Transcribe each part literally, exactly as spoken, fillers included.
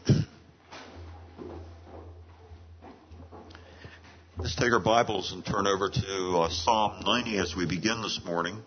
Let's take our Bibles and turn over to uh, Psalm ninety as we begin this morning.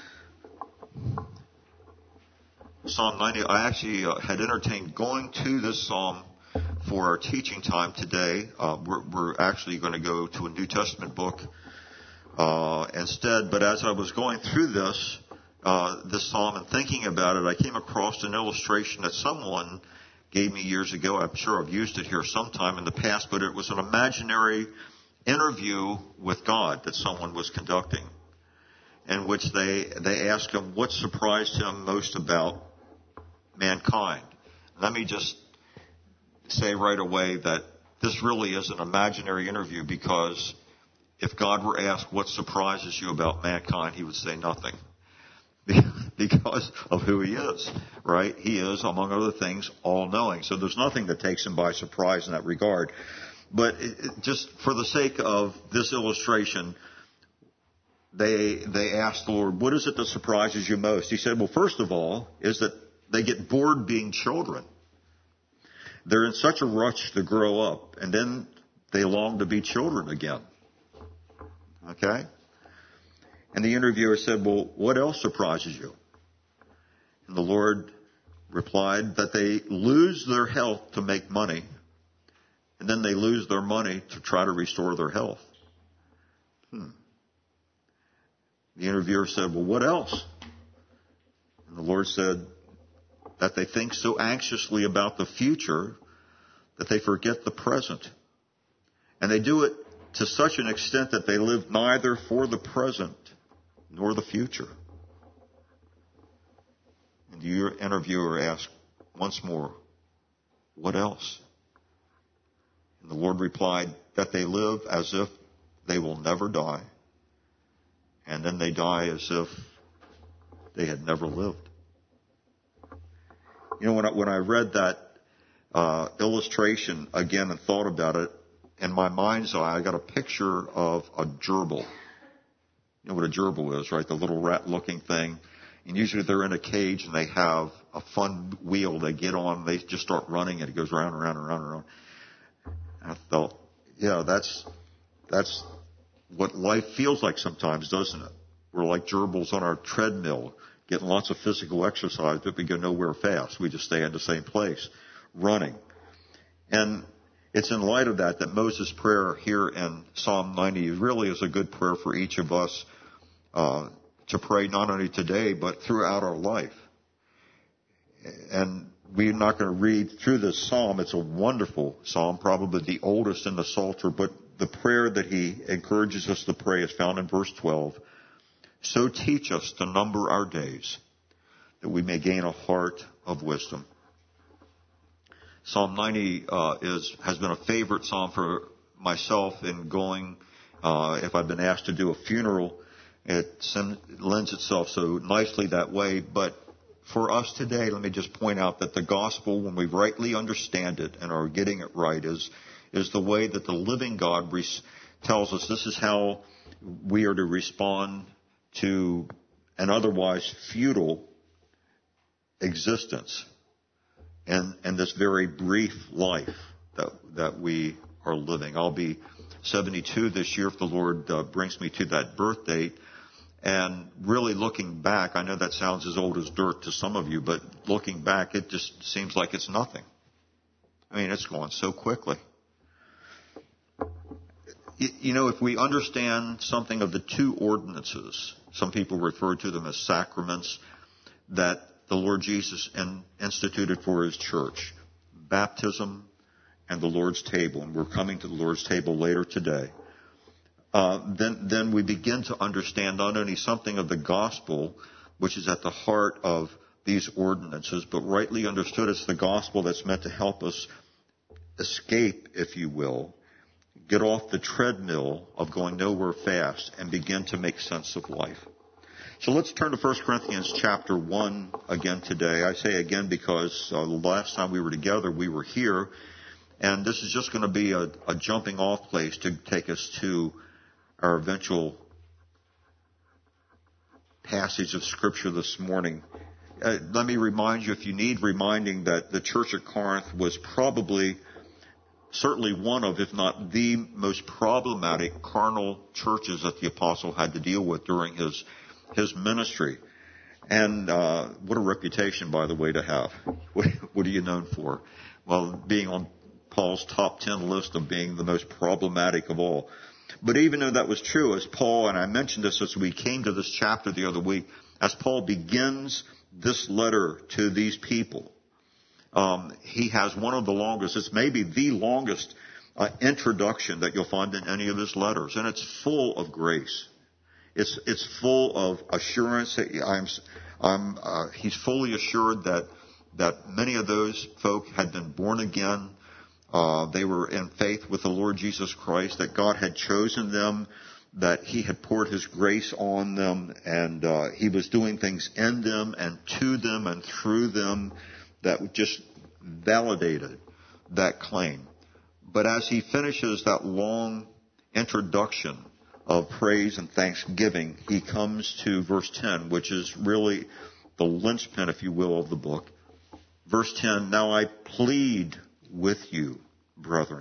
Psalm ninety, I actually uh, had entertained going to this psalm for our teaching time today. Uh, we're, we're actually going to go to a New Testament book uh, instead. But as I was going through this, uh, this psalm and thinking about it, I came across an illustration that someone gave me years ago. I'm sure I've used it here sometime in the past, but it was an imaginary interview with God that someone was conducting, in which they they asked him what surprised him most about mankind. Let me just say right away that this really is an imaginary interview, because if God were asked what surprises you about mankind, he would say nothing, because of who he is, right? He is, among other things, all-knowing. So there's nothing that takes him by surprise in that regard. But it, it, just for the sake of this illustration, they they asked the Lord, what is it that surprises you most? He said, well, first of all, is that they get bored being children. They're in such a rush to grow up, and then they long to be children again. Okay? And the interviewer said, well, what else surprises you? And the Lord replied that they lose their health to make money, and then they lose their money to try to restore their health. Hmm. The interviewer said, well, what else? And the Lord said that they think so anxiously about the future that they forget the present. And they do it to such an extent that they live neither for the present nor the future. And the interviewer asked once more, what else? And the Lord replied that they live as if they will never die, and then they die as if they had never lived. You know, when I, when I read that uh, illustration again and thought about it, in my mind's eye, I got a picture of a gerbil. You know what a gerbil is, right? The little rat-looking thing. And usually they're in a cage and they have a fun wheel they get on. They just start running and it goes round and round and round and round. I thought, yeah, that's that's what life feels like sometimes, doesn't it? We're like gerbils on our treadmill, getting lots of physical exercise, but we go nowhere fast. We just stay in the same place, running. And it's in light of that that Moses' prayer here in Psalm ninety really is a good prayer for each of us uh, to pray not only today, but throughout our life. And we're not going to read through this psalm. It's a wonderful psalm, probably the oldest in the Psalter, but the prayer that he encourages us to pray is found in verse twelve. So teach us to number our days, that we may gain a heart of wisdom. Psalm ninety uh, is has been a favorite psalm for myself in going, uh, if I've been asked to do a funeral, it lends itself so nicely that way. But for us today, let me just point out that the gospel, when we rightly understand it and are getting it right, is is the way that the living God res- tells us this is how we are to respond to an otherwise futile existence and, and this very brief life that that we are living. I'll be seventy-two this year if the Lord uh, brings me to that birth date. And really looking back, I know that sounds as old as dirt to some of you, but looking back, it just seems like it's nothing. I mean, it's gone so quickly. You know, if we understand something of the two ordinances, some people refer to them as sacraments, that the Lord Jesus instituted for his church, baptism and the Lord's table, and we're coming to the Lord's table later today, uh, then, then we begin to understand not only something of the gospel, which is at the heart of these ordinances, but rightly understood, it's the gospel that's meant to help us escape, if you will, get off the treadmill of going nowhere fast and begin to make sense of life. So let's turn to First Corinthians chapter one again today. I say again because uh, the last time we were together, we were here, and this is just going to be a, a jumping off place to take us to our eventual passage of Scripture this morning uh, let me remind you, if you need reminding, that the church at Corinth was probably, certainly one of, if not the most problematic carnal churches that the apostle had to deal with during his his ministry. And uh, what a reputation, by the way, to have. What, what are you known for? Well, being on Paul's top ten list of being the most problematic of all. But even though that was true, as Paul, and I mentioned this as we came to this chapter the other week, as Paul begins this letter to these people, um, he has one of the longest, it's maybe the longest uh, introduction that you'll find in any of his letters. And it's full of grace. It's it's full of assurance. I'm, I'm, uh, he's fully assured that that many of those folk had been born again. Uh, they were in faith with the Lord Jesus Christ, that God had chosen them, that he had poured his grace on them, and uh, he was doing things in them and to them and through them that just validated that claim. But as he finishes that long introduction of praise and thanksgiving, he comes to verse ten, which is really the linchpin, if you will, of the book. Verse ten, now I plead with you, brethren,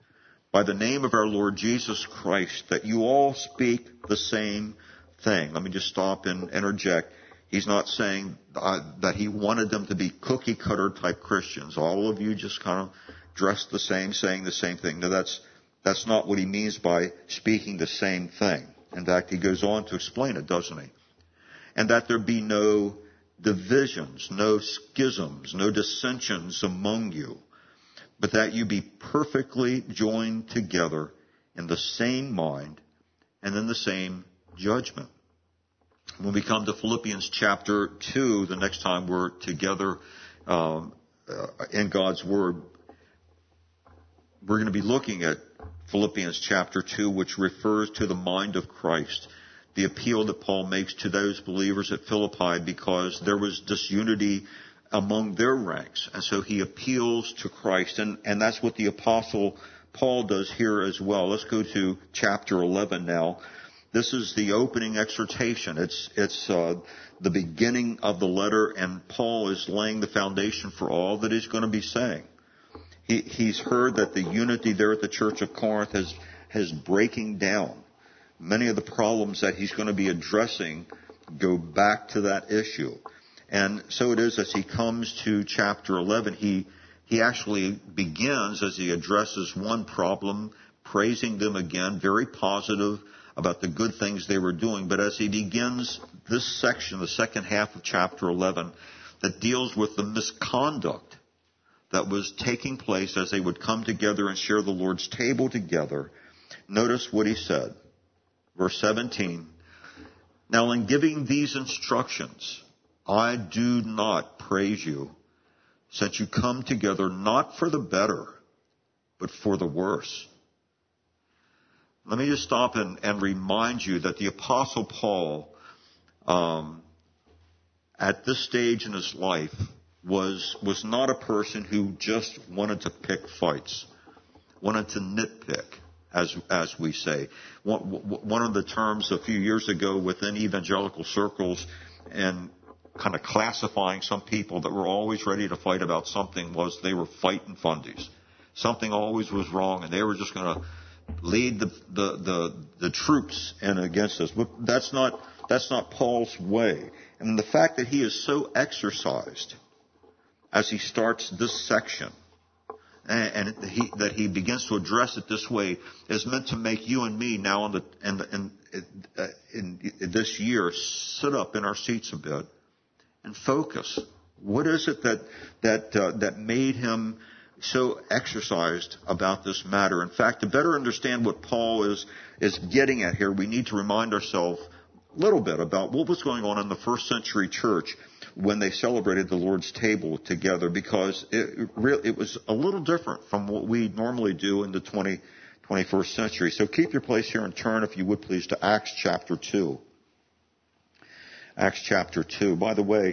by the name of our Lord Jesus Christ, that you all speak the same thing. Let me just stop and interject. He's not saying uh, that he wanted them to be cookie-cutter type Christians. All of you just kind of dressed the same, saying the same thing. No, that's That's not what he means by speaking the same thing. In fact, he goes on to explain it, doesn't he? And that there be no divisions, no schisms, no dissensions among you, but that you be perfectly joined together in the same mind and in the same judgment. When we come to Philippians chapter two, the next time we're together um, uh, in God's Word, we're going to be looking at Philippians chapter two, which refers to the mind of Christ, the appeal that Paul makes to those believers at Philippi because there was disunity among their ranks. And so he appeals to Christ. And, and that's what the apostle Paul does here as well. Let's go to chapter eleven now. This is the opening exhortation. It's, it's uh, the beginning of the letter, and Paul is laying the foundation for all that he's going to be saying. He, he's heard that the unity there at the church of Corinth has, has breaking down. Many of the problems that he's going to be addressing go back to that issue. And so it is as he comes to chapter eleven, he, he actually begins as he addresses one problem, praising them again, very positive about the good things they were doing. But as he begins this section, the second half of chapter eleven, that deals with the misconduct that was taking place as they would come together and share the Lord's table together, notice what he said. Verse seventeen, now in giving these instructions, I do not praise you, since you come together not for the better, but for the worse. Let me just stop and, and remind you that the Apostle Paul, um, at this stage in his life, was was not a person who just wanted to pick fights, wanted to nitpick, as as we say. One, one of the terms a few years ago within evangelical circles, and kind of classifying some people that were always ready to fight about something, was they were fighting fundies. Something always was wrong, and they were just going to lead the the the, the troops in against us. But that's not that's not Paul's way. And the fact that he is so exercised as he starts this section, and, and he, that he begins to address it this way, is meant to make you and me now in, the, in, the, in, uh, in, in this year sit up in our seats a bit and focus. What is it that that uh, that made him so exercised about this matter? In fact, to better understand what Paul is is getting at here, we need to remind ourselves a little bit about what was going on in the first century church when they celebrated the Lord's table together, because it, it, it was a little different from what we normally do in the twentieth, twenty-first century. So keep your place here and turn, if you would please, to Acts chapter two. Acts chapter two. By the way,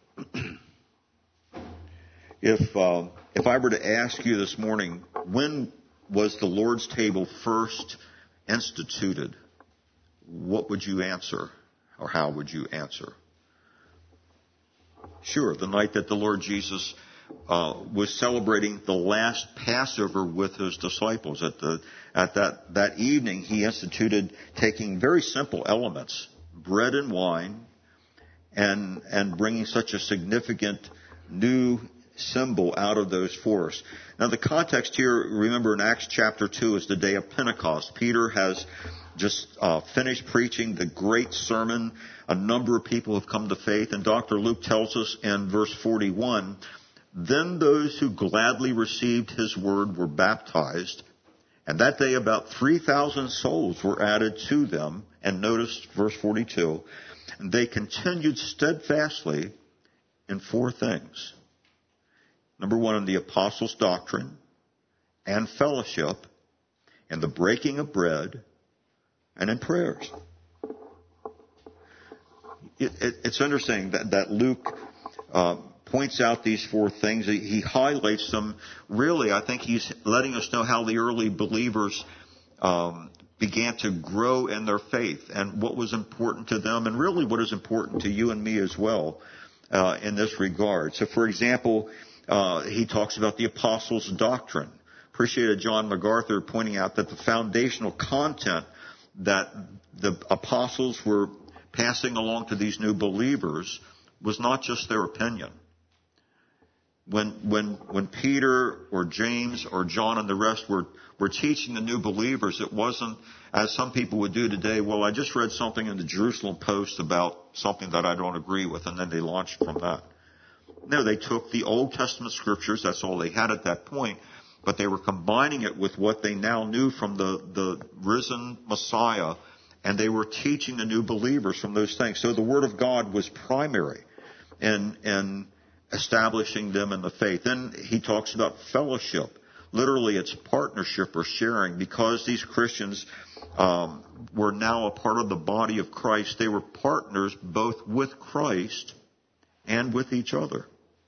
if uh, if I were to ask you this morning, when was the Lord's table first instituted, what would you answer, or how would you answer? Sure, the night that the Lord Jesus uh, was celebrating the last Passover with his disciples. At the at that that evening, he instituted taking very simple elements, bread and wine, and and bringing such a significant new symbol out of those for us. Now, the context here, remember, in Acts chapter two is the day of Pentecost. Peter has just uh, finished preaching the great sermon. A number of people have come to faith, and Doctor Luke tells us in verse forty-one, then those who gladly received his word were baptized, and that day about three thousand souls were added to them. And notice verse forty-two, and they continued steadfastly in four things. Number one, in the apostles' doctrine and fellowship, and the breaking of bread, and in prayers. It, it, it's interesting that, that Luke uh, points out these four things. He, he highlights them. Really, I think he's letting us know how the early believers um, began to grow in their faith and what was important to them, and really what is important to you and me as well uh, in this regard. So, for example, uh, he talks about the apostles' doctrine. Appreciated John MacArthur pointing out that the foundational content that the apostles were passing along to these new believers was not just their opinion. When when when Peter or James or John and the rest were, were teaching the new believers, it wasn't, as some people would do today, well, I just read something in the Jerusalem Post about something that I don't agree with, and then they launched from that. No, they took the Old Testament scriptures, that's all they had at that point, but they were combining it with what they now knew from the, the risen Messiah, and they were teaching the new believers from those things. So the Word of God was primary in, in establishing them in the faith. Then he talks about fellowship. Literally, it's partnership or sharing. Because these Christians um, were now a part of the body of Christ, they were partners both with Christ and with each other.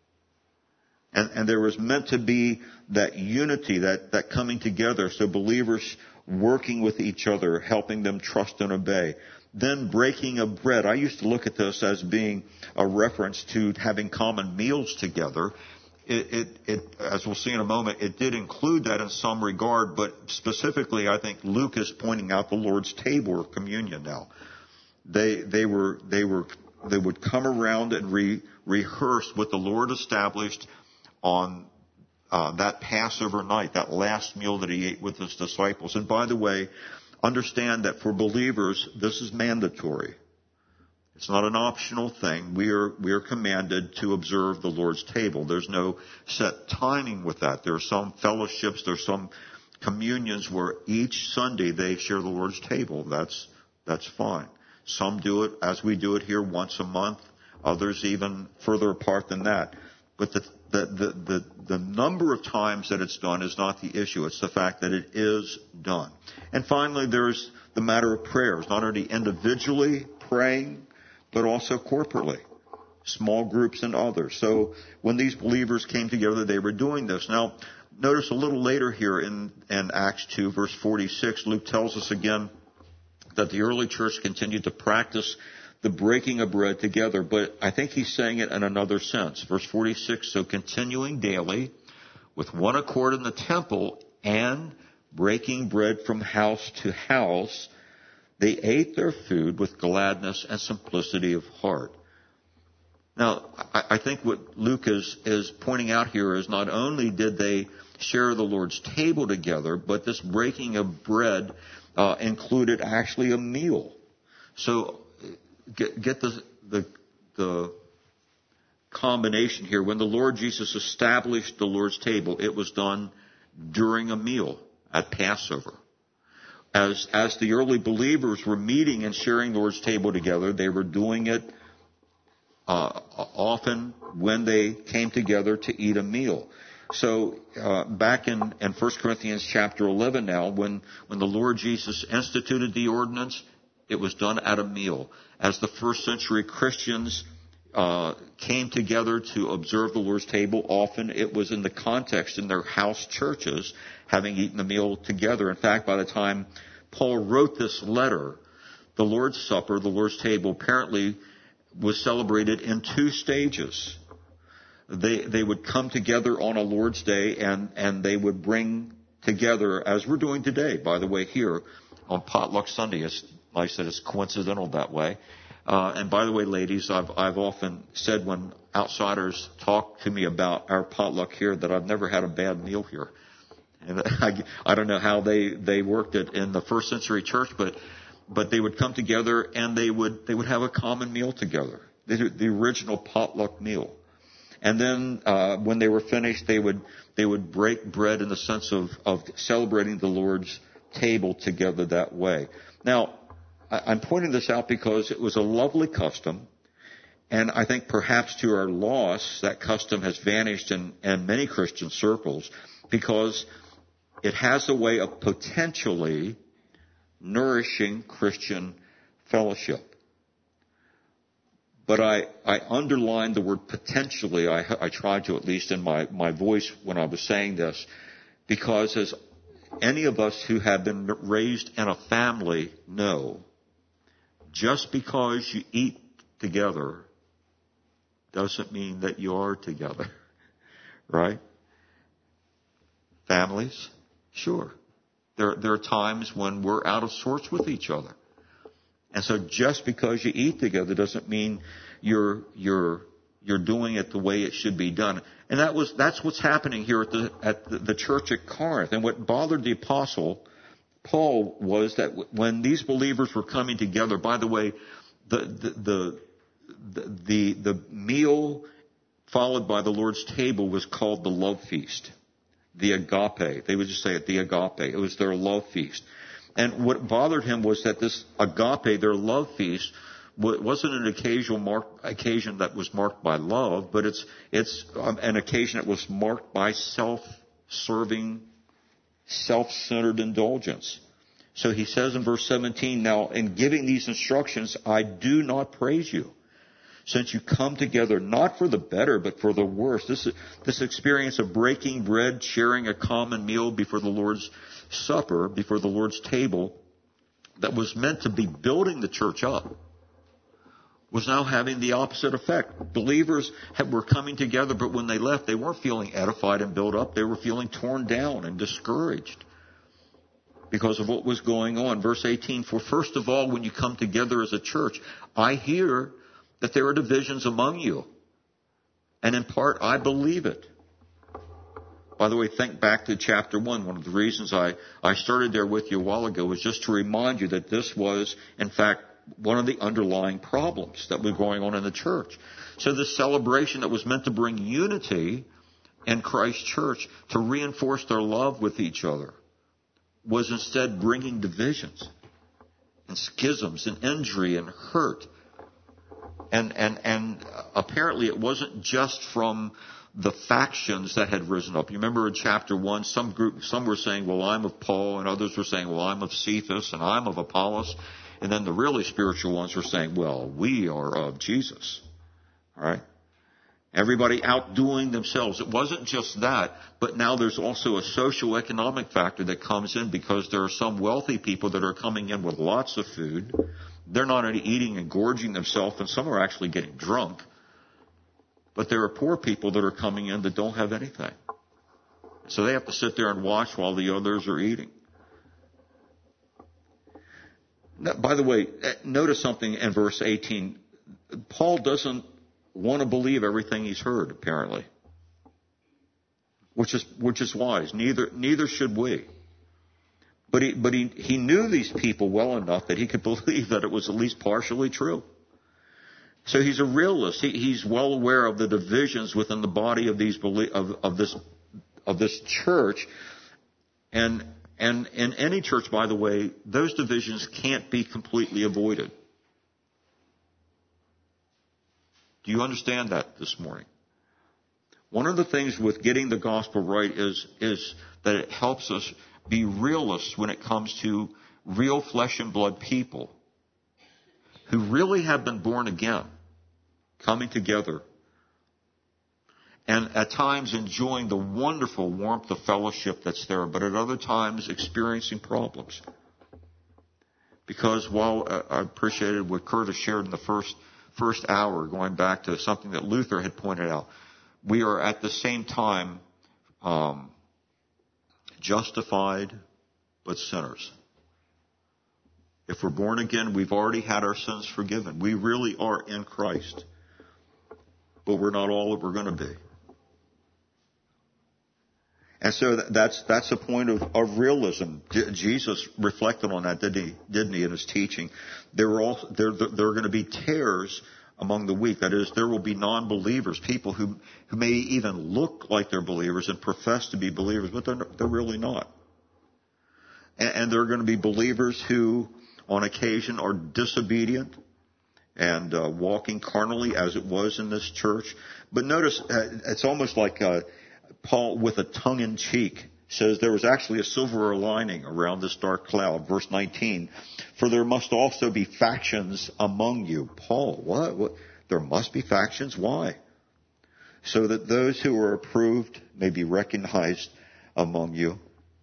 And, and there was meant to be that unity, that, that coming together, so believers working with each other, helping them trust and obey. Then breaking of bread. I used to look at this as being a reference to having common meals together. It, it, it, as we'll see in a moment, it did include that in some regard, but specifically I think Luke is pointing out the Lord's table or communion now. They, they were, they were, they would come around and re, rehearse what the Lord established on uh, that Passover night, that last meal that he ate with his disciples. And by the way, understand that for believers, this is mandatory. It's not an optional thing. We are, we are commanded to observe the Lord's table. There's no set timing with that. There are some fellowships, there are some communions where each Sunday they share the Lord's table. That's, that's fine. Some do it as we do it here once a month. Others even further apart than that. But the, the, the, the, the number of times that it's done is not the issue. It's the fact that it is done. And finally, there's the matter of prayers, not only individually praying, but also corporately, small groups and others. So when these believers came together, they were doing this. Now, notice a little later here in, in Acts two, verse forty-six, Luke tells us again that the early church continued to practice the breaking of bread together, but I think he's saying it in another sense. Verse forty-six, so continuing daily with one accord in the temple and breaking bread from house to house, they ate their food with gladness and simplicity of heart. Now, I, I think what Luke is, is pointing out here is not only did they share the Lord's table together, but this breaking of bread uh, included actually a meal. So, Get, get the, the, the combination here. When the Lord Jesus established the Lord's table, it was done during a meal at Passover. As, as the early believers were meeting and sharing the Lord's table together, they were doing it uh, often when they came together to eat a meal. So uh, back in, in First Corinthians chapter eleven now, when, when the Lord Jesus instituted the ordinance, it was done at a meal. As the first century Christians uh, came together to observe the Lord's table, often it was in the context in their house churches, having eaten the meal together. In fact, by the time Paul wrote this letter, the Lord's Supper, the Lord's table, apparently was celebrated in two stages. they they would come together on a Lord's Day, and, and they would bring together, as we're doing today, by the way, here on Potluck Sunday. It's nice that it's coincidental that way. Uh, and by the way, ladies, I've I've often said when outsiders talk to me about our potluck here that I've never had a bad meal here. And I, I don't know how they, they worked it in the first century church, but but they would come together and they would they would have a common meal together, the, the original potluck meal. And then uh, when they were finished, they would they would break bread in the sense of of celebrating the Lord's table together that way. Now, I'm pointing this out because it was a lovely custom, and I think perhaps to our loss, that custom has vanished in, in many Christian circles because it has a way of potentially nourishing Christian fellowship. But I, I underlined the word potentially. I, I tried to, at least in my, my voice when I was saying this, because as any of us who have been raised in a family know, just because you eat together doesn't mean that you are together, right? Families, sure. There, there are times when we're out of sorts with each other. And so just because you eat together doesn't mean you're, you're, you're doing it the way it should be done. And that was, that's what's happening here at the, at the, the church at Corinth. And what bothered the apostle Paul was that when these believers were coming together, by the way, the, the, the, the, the meal followed by the Lord's table was called the love feast, the agape. They would just say it, the agape. It was their love feast. And what bothered him was that this agape, their love feast, wasn't an occasional mark, occasion that was marked by love, but it's, it's an occasion that was marked by self-serving, self-centered indulgence. So he says in verse seventeen, now in giving these instructions, I do not praise you, since you come together not for the better, but for the worse. This, this experience of breaking bread, sharing a common meal before the Lord's Supper, before the Lord's table, that was meant to be building the church up, was now having the opposite effect. Believers had, were coming together, but when they left, they weren't feeling edified and built up. They were feeling torn down and discouraged because of what was going on. Verse eighteen, for first of all, when you come together as a church, I hear that there are divisions among you. And in part, I believe it. By the way, think back to chapter one. One of the reasons I, I started there with you a while ago was just to remind you that this was, in fact, one of the underlying problems that was going on in the church. So this celebration that was meant to bring unity in Christ's church, to reinforce their love with each other, was instead bringing divisions and schisms and injury and hurt. And, and, and apparently it wasn't just from the factions that had risen up. You remember in chapter one, some group, some were saying, well, I'm of Paul, and others were saying, well, I'm of Cephas, and I'm of Apollos. And then the really spiritual ones were saying, well, we are of Jesus. All right? Everybody outdoing themselves. It wasn't just that, but now there's also a socio-economic factor that comes in because there are some wealthy people that are coming in with lots of food. They're not only eating and gorging themselves, and some are actually getting drunk. But there are poor people that are coming in that don't have anything. So they have to sit there and watch while the others are eating. Now, by the way, notice something in verse eighteen. Paul doesn't want to believe everything he's heard, apparently. Which is, which is wise. Neither, neither should we. But he, but he, he knew these people well enough that he could believe that it was at least partially true. So he's a realist. He, he's well aware of the divisions within the body of these of, of this of this church, and and in any church, by the way, those divisions can't be completely avoided. Do you understand that this morning? One of the things with getting the gospel right is is that it helps us be realists when it comes to real flesh and blood people who really have been born again, coming together, and at times enjoying the wonderful warmth of fellowship that's there, but at other times experiencing problems. Because while uh, I appreciated what Curtis shared in the first first hour, going back to something that Luther had pointed out, we are at the same time um, justified but sinners. If we're born again, we've already had our sins forgiven. We really are in Christ. But we're not all that we're going to be. And so that's that's a point of, of realism. J- Jesus reflected on that, didn't he, didn't he in his teaching? There are, all, there, there are going to be tares among the weak. That is, there will be non-believers, people who, who may even look like they're believers and profess to be believers, but they're, they're really not. And, and there are going to be believers who, on occasion, are disobedient and uh, walking carnally, as it was in this church. But notice, uh, it's almost like uh, Paul, with a tongue-in-cheek, says there was actually a silver lining around this dark cloud. Verse nineteen, for there must also be factions among you. Paul, what? what? There must be factions? Why? So that those who are approved may be recognized among you.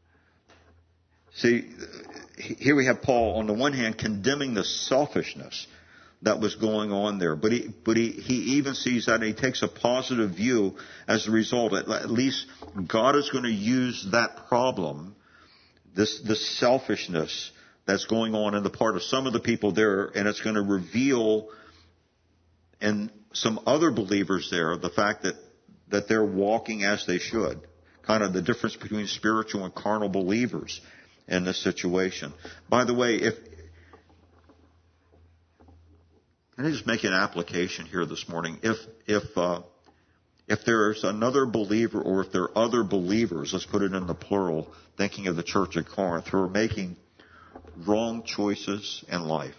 See, here we have Paul, on the one hand, condemning the selfishness that was going on there. But he, but he, he even sees that and he takes a positive view as a result. At, at least God is going to use that problem, this, this selfishness that's going on in the part of some of the people there, and it's going to reveal in some other believers there the fact that, that they're walking as they should. Kind of the difference between spiritual and carnal believers in this situation. By the way, if, Can I just make an application here this morning? If if uh, if there's another believer, or if there are other believers, let's put it in the plural, thinking of the church at Corinth, who are making wrong choices in life,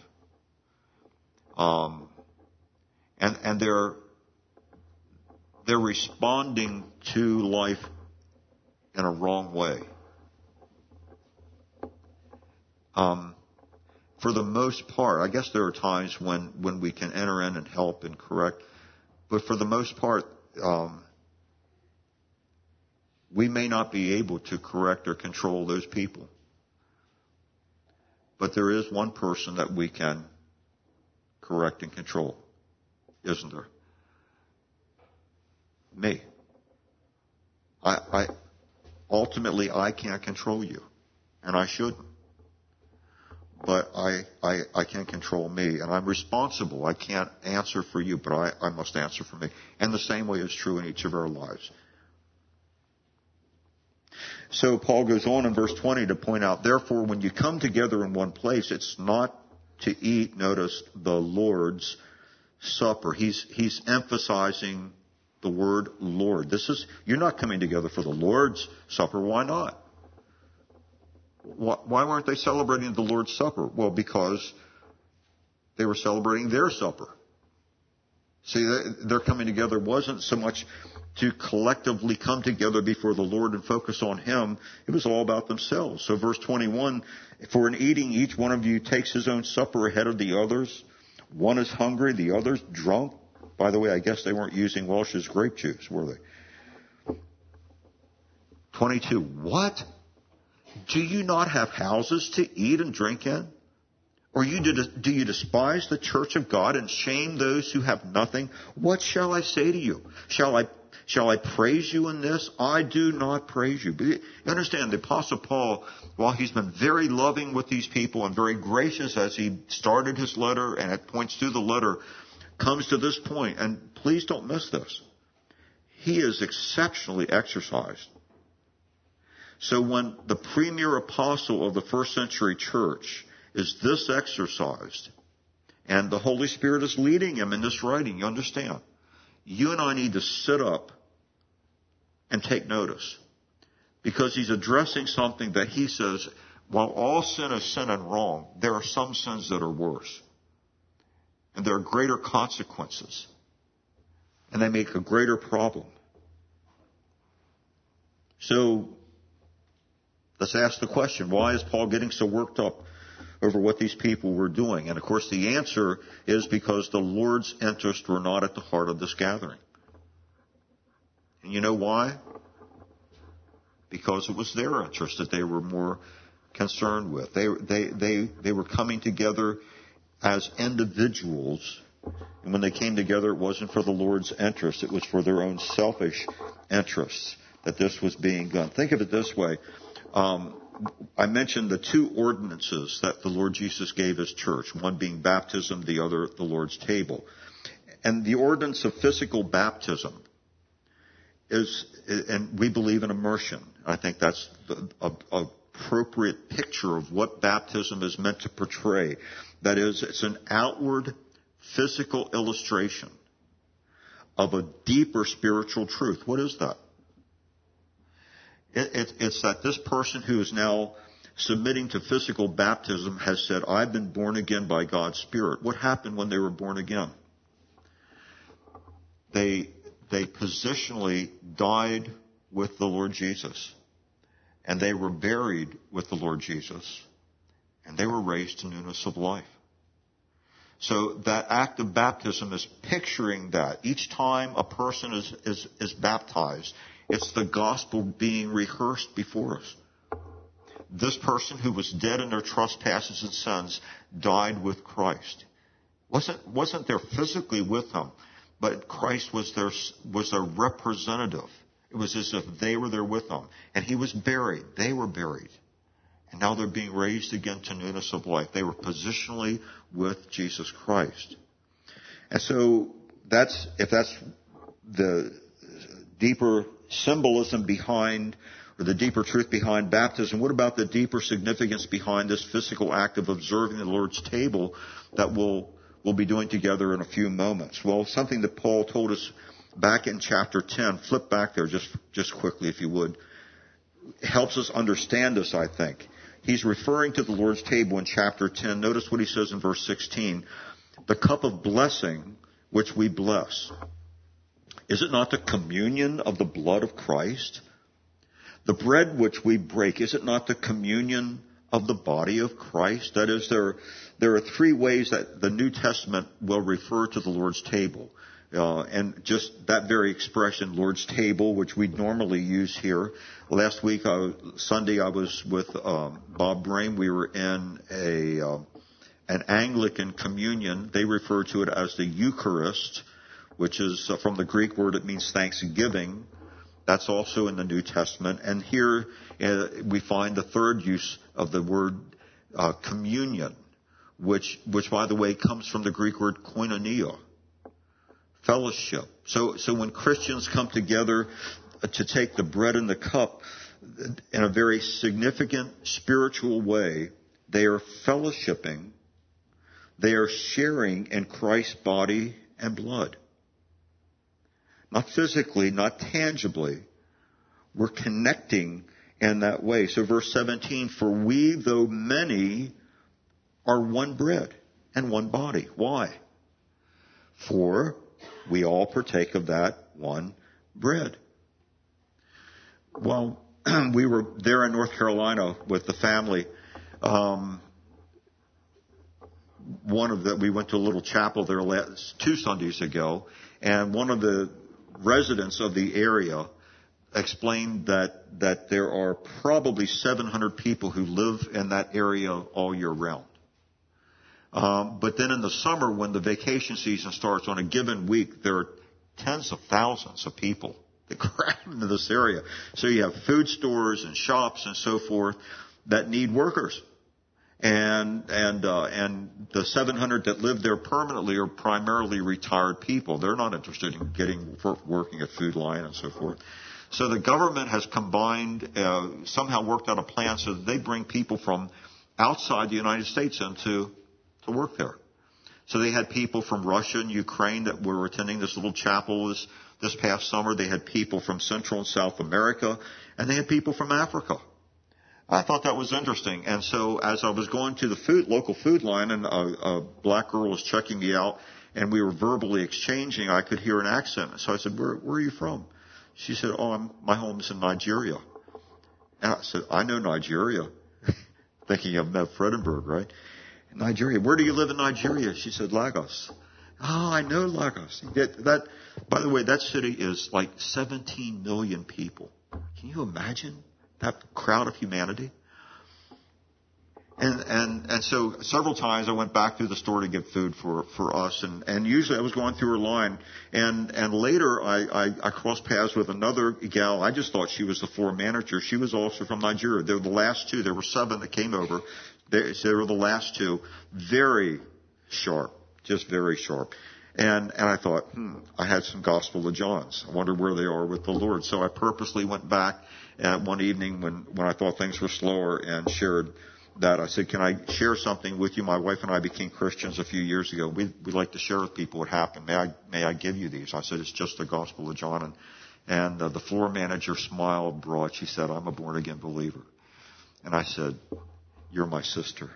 um, and and they're they're responding to life in a wrong way. Um, For the most part, I guess there are times when, when we can enter in and help and correct, but for the most part, um, we may not be able to correct or control those people. But there is one person that we can correct and control, isn't there? Me. I, I ultimately I can't control you, and I shouldn't. But I, I, I can't control me, and I'm responsible. I can't answer for you, but I, I must answer for me. And the same way is true in each of our lives. So Paul goes on in verse twenty to point out, therefore, when you come together in one place, it's not to eat, notice, the Lord's Supper. He's, he's emphasizing the word Lord. This is, you're not coming together for the Lord's Supper. Why not? Why weren't they celebrating the Lord's Supper? Well, because they were celebrating their supper. See, their coming together wasn't so much to collectively come together before the Lord and focus on Him. It was all about themselves. So verse twenty-one, for in eating, each one of you takes his own supper ahead of the others. One is hungry, the other's drunk. By the way, I guess they weren't using Welch's grape juice, were they? twenty-two, what? Do you not have houses to eat and drink in? Or you do, do you despise the church of God and shame those who have nothing? What shall I say to you? Shall I shall I praise you in this? I do not praise you. But you understand, the Apostle Paul, while he's been very loving with these people and very gracious as he started his letter and at points through the letter, comes to this point, and please don't miss this. He is exceptionally exercised. So when the premier apostle of the first century church is this exercised, and the Holy Spirit is leading him in this writing, you understand, you and I need to sit up and take notice, because he's addressing something that he says, while all sin is sin and wrong, there are some sins that are worse, and there are greater consequences, and they make a greater problem. So let's ask the question, why is Paul getting so worked up over what these people were doing? And of course the answer is because the Lord's interests were not at the heart of this gathering. And you know why? Because it was their interest that they were more concerned with. They, they, they, they were coming together as individuals And when they came together, it wasn't for the Lord's interest. It was for their own selfish interests that this was being done. Think of it this way. Um, I mentioned the two ordinances that the Lord Jesus gave his church, one being baptism, the other the Lord's table. And the ordinance of physical baptism is, and we believe in immersion. I think that's the a, a appropriate picture of what baptism is meant to portray. That is, it's an outward physical illustration of a deeper spiritual truth. What is that? It, it, it's that this person who is now submitting to physical baptism has said, I've been born again by God's Spirit. What happened when they were born again? They, they positionally died with the Lord Jesus. And they were buried with the Lord Jesus. And they were raised to newness of life. So that act of baptism is picturing that. Each time a person is, is, is baptized, it's the gospel being rehearsed before us. This person who was dead in their trespasses and sins died with Christ. Wasn't, wasn't there physically with him, but Christ was their, was their representative. It was as if they were there with him. And he was buried. They were buried. And now they're being raised again to newness of life. They were positionally with Jesus Christ. And so that's, if that's the deeper symbolism behind, or the deeper truth behind baptism, what about the deeper significance behind this physical act of observing the Lord's table that we'll, we'll be doing together in a few moments? Well, something that Paul told us back in chapter ten, flip back there just, just quickly if you would, helps us understand this, I think. He's referring to the Lord's table in chapter ten. Notice what he says in verse sixteen. The cup of blessing which we bless. Is it not the communion of the blood of Christ? The bread which we break, is it not the communion of the body of Christ? That is, there, there are three ways that the New Testament will refer to the Lord's table. Uh, and just that very expression, Lord's table, which we normally use here. Last week, uh, Sunday, I was with um, Bob Brame. We were in a uh, an Anglican communion. They refer to it as the Eucharist, which is uh, from the Greek word. It means thanksgiving. That's also in the New Testament. And here uh, we find the third use of the word uh, communion, which, which, by the way, comes from the Greek word koinonia. Fellowship. So, so when Christians come together to take the bread and the cup in a very significant spiritual way, they are fellowshipping. They are sharing in Christ's body and blood. Not physically, not tangibly. We're connecting in that way. So verse seventeen, for we, though many, are one bread and one body. Why? For we all partake of that one bread. Well, we were there in North Carolina with the family. Um, one of the, we went to a little chapel there last, two Sundays ago, and one of the residents of the area explained that, that there are probably seven hundred people who live in that area all year round. Um, but then in the summer, when the vacation season starts on a given week, there are tens of thousands of people that crowd into this area. So you have food stores and shops and so forth that need workers. And, and, uh, and the seven hundred that live there permanently are primarily retired people. They're not interested in getting, working at Food Lion and so forth. So the government has combined, uh, somehow worked out a plan so that they bring people from outside the United States into to work there. So they had people from Russia and Ukraine that were attending this little chapel this, this past summer. They had people from Central and South America, and they had people from Africa. I thought that was interesting. And so as I was going to the food, local Food Line, and a, a black girl was checking me out, and we were verbally exchanging, I could hear an accent. So I said, where, where are you from? She said, oh, I'm, my home is in Nigeria. And I said, I know Nigeria. Thinking of Mev Fredenberg, right? Nigeria. Where do you live in Nigeria? She said, Lagos. Oh, I know Lagos. That, that, by the way, that city is like seventeen million people. Can you imagine that crowd of humanity? And, and, and so several times I went back through the store to get food for, for us, and, and usually I was going through her line, and, and later I, I, I crossed paths with another gal. I just thought she was the floor manager. She was also from Nigeria. They were the last two. There were seven that came over. They, they were the last two. Very sharp, just very sharp. And, and I thought, hmm, I had some Gospel of John's. I wonder where they are with the Lord. So I purposely went back uh, one evening when, when I thought things were slower and shared that. I said, can I share something with you? My wife and I became Christians a few years ago. We, we like to share with people what happened. May I, may I give you these? I said, it's just the Gospel of John. And, and uh, the floor manager smiled broad. She said, I'm a born again believer. And I said, you're my sister.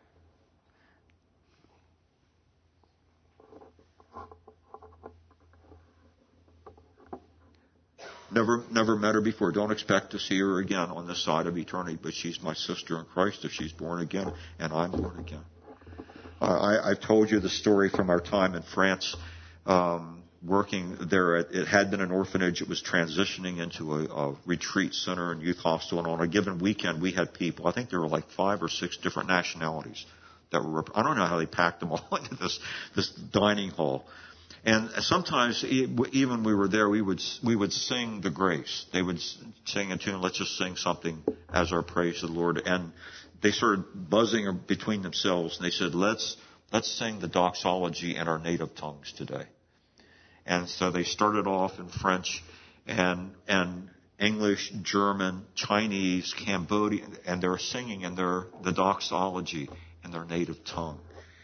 Never, never met her before. Don't expect to see her again on this side of eternity, but she's my sister in Christ if she's born again, and I'm born again. Uh, I, I've told you the story from our time in France, um, working there. At, it had been an orphanage. It was transitioning into a, a retreat center and youth hostel. And on a given weekend, we had people. I think there were like five or six different nationalities that were. I don't know how they packed them all into this this dining hall. And sometimes, even we were there, we would we would sing the grace. They would sing a tune. Let's just sing something as our praise to the Lord. And they started buzzing between themselves, and they said, "Let's let's sing the doxology in our native tongues today." And so they started off in French, and and English, German, Chinese, Cambodian, and they were singing in their the doxology in their native tongue.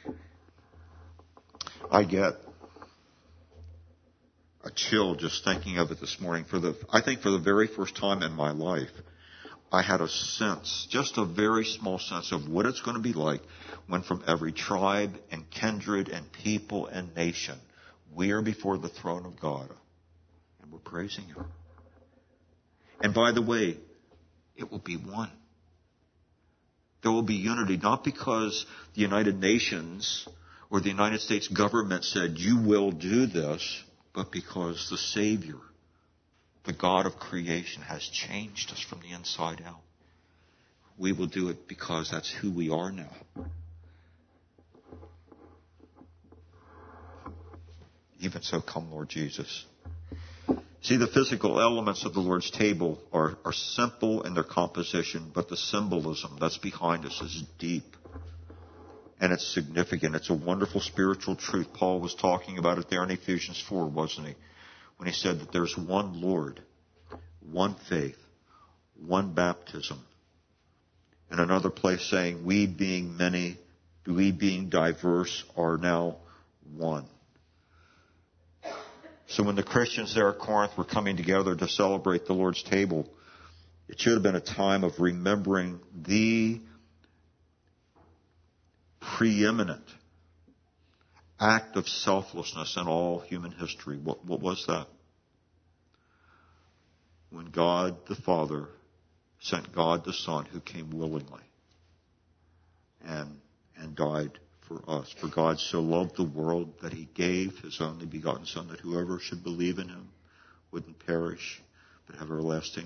I get a chill just thinking of it this morning. For the, I think for the very first time in my life, I had a sense, just a very small sense of what it's going to be like when from every tribe and kindred and people and nation, we are before the throne of God and we're praising Him. And by the way, it will be one. There will be unity, not because the United Nations or the United States government said, you will do this, but because the Savior, the God of creation, has changed us from the inside out. We will do it because that's who we are now. Even so, come, Lord Jesus. See, the physical elements of the Lord's table are, are simple in their composition, but the symbolism that's behind us is deep. And it's significant. It's a wonderful spiritual truth. Paul was talking about it there in Ephesians four, wasn't he? When he said that there's one Lord, one faith, one baptism. In another place saying, we being many, we being diverse, are now one. So when the Christians there at Corinth were coming together to celebrate the Lord's table, it should have been a time of remembering the preeminent act of selflessness in all human history. What, what was that? When God the Father sent God the Son, who came willingly and and died for us. For God so loved the world that He gave His only begotten Son, that whoever should believe in Him wouldn't perish but have everlasting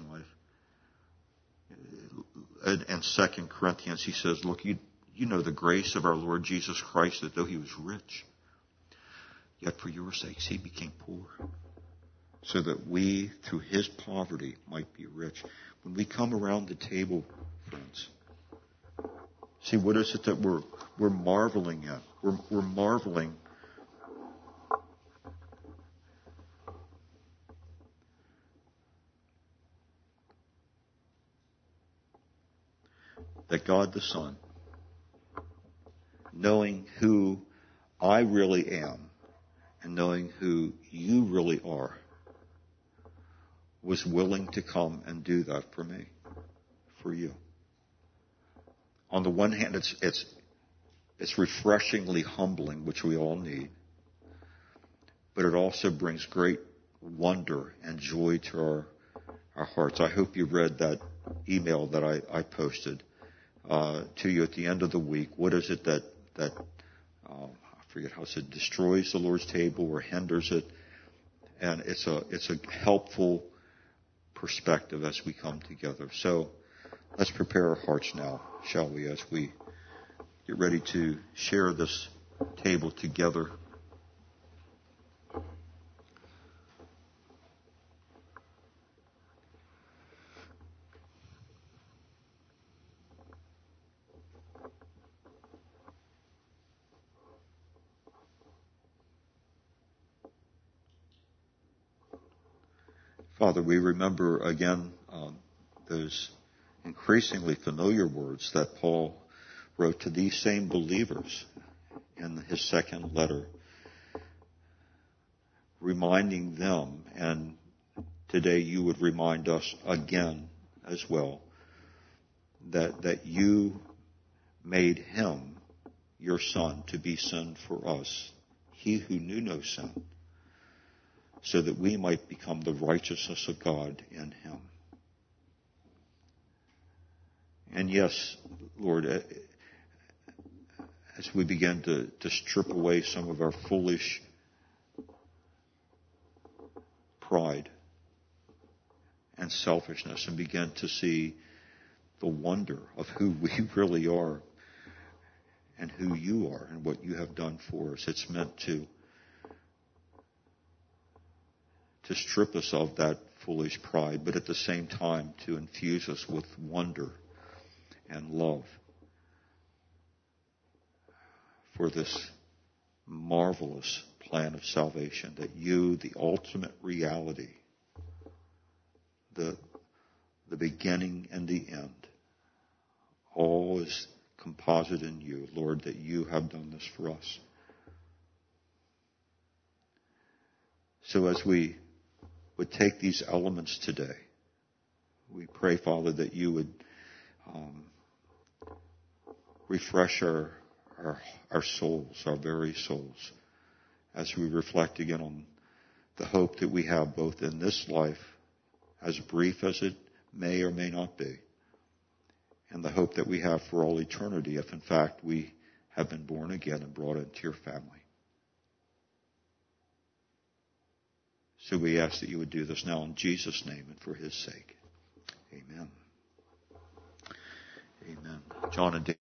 life. And Second Corinthians, he says, look, you You know the grace of our Lord Jesus Christ, that though He was rich, yet for your sakes He became poor, so that we, through His poverty, might be rich. When we come around the table, friends, see, what is it that we're we're marveling at? We're, we're marveling that God the Son, knowing who I really am and knowing who you really are, was willing to come and do that for me, for you. On the one hand, it's it's it's refreshingly humbling, which we all need, but it also brings great wonder and joy to our our hearts. I hope you read that email that I, I posted uh, to you at the end of the week. What is it that that uh, I forget how it said, destroys the Lord's table or hinders it? And it's a it's a helpful perspective as we come together. So let's prepare our hearts now, shall we, as we get ready to share this table together. Father, we remember again um, those increasingly familiar words that Paul wrote to these same believers in his second letter, reminding them, and today you would remind us again as well, that, that you made him, your Son, to be sin for us, he who knew no sin, so that we might become the righteousness of God in him. And yes, Lord, as we begin to, to strip away some of our foolish pride and selfishness and begin to see the wonder of who we really are and who you are and what you have done for us, it's meant to to strip us of that foolish pride, but at the same time to infuse us with wonder and love for this marvelous plan of salvation, that you, the ultimate reality, the, the beginning and the end, all is composite in you, Lord, that you have done this for us. So as we would take these elements today, we pray, Father, that you would um, refresh our, our our souls, our very souls, as we reflect again on the hope that we have both in this life, as brief as it may or may not be, and the hope that we have for all eternity if in fact we have been born again and brought into your family. So we ask that you would do this now in Jesus' name and for his sake. Amen. Amen. John and Dave.